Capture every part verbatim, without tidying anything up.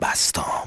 بستام.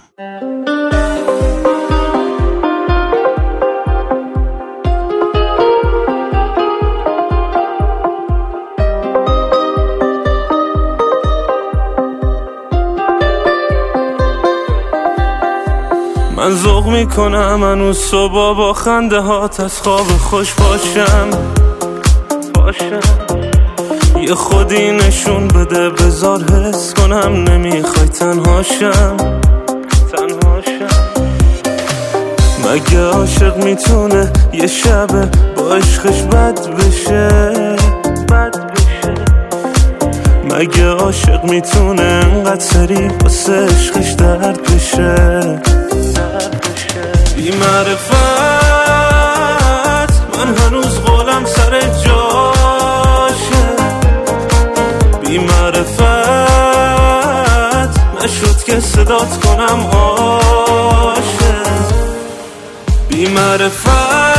من ذوق میکنم هنوز صبح با خنده هات از خواب خوش باشم باشم یه خودی نشون بده بذار حس کنم نمیخوای تنهاشم تنهاشم مگه عاشق میتونه یه شب با عشقش بد بشه بد بشه مگه عاشق میتونه انقدر سریع واسه عشقش درد بشه بی معرفت من هنوز قولم سر جاشه بی معرفت نشد که صدات کنم عاشق بی معرفت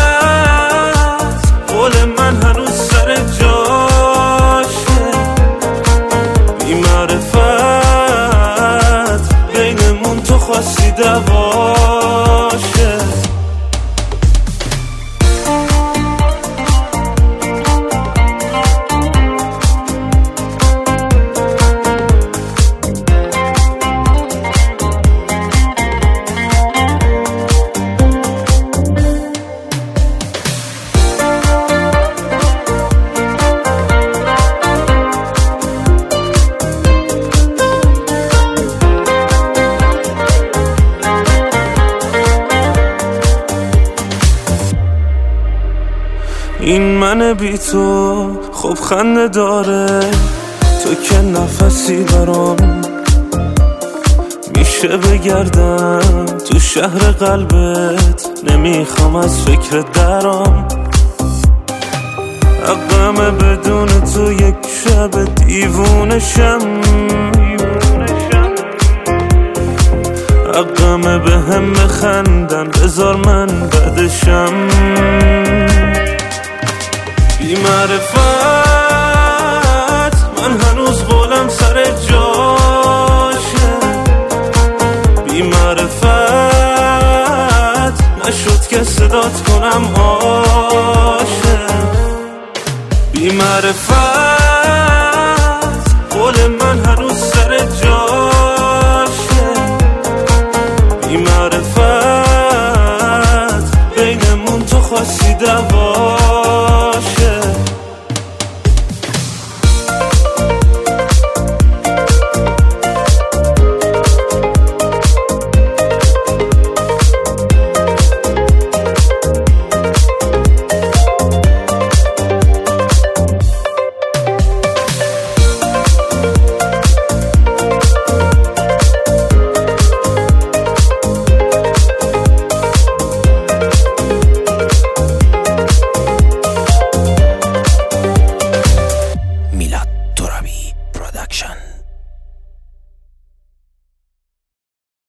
قول من هنوز سر جاشه بی معرفت بینمون تو خواستی دواشه این من بی تو خب خنده داره تو که نفسی برام میشه بگردم تو شهر قلبت نمیخوام از فکر درام حقمه بدون تو یک شب دیوونشم حقمه به هم بخندن بذار من بعدشم